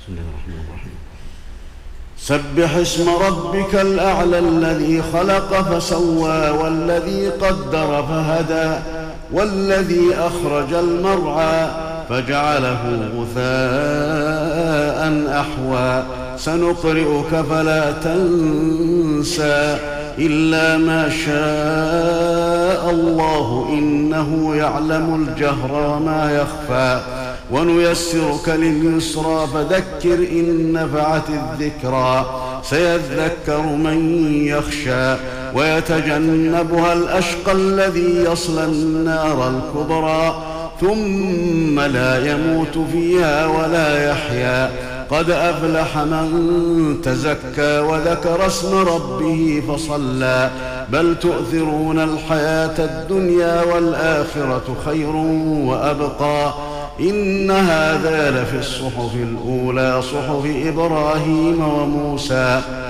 بسم الله الرحمن الرحيم. سبح اسم ربك الأعلى الذي خلق فسوى والذي قدر فهدى والذي أخرج المرعى فجعله غثاء أحوى سنقرئك فلا تنسى إلا ما شاء الله إنه يعلم الجهر وما يخفى ونيسرك لليسرى فذكر إن نفعت الذكرى سيذكر من يخشى ويتجنبها الأشقى الذي يصلى النار الكبرى ثم لا يموت فيها ولا يحيا قد أفلح من تزكى وذكر اسم ربه فصلى بل تؤثرون الحياة الدنيا والآخرة خير وأبقى إن هذا لفي الصحف الأولى صحف إبراهيم وموسى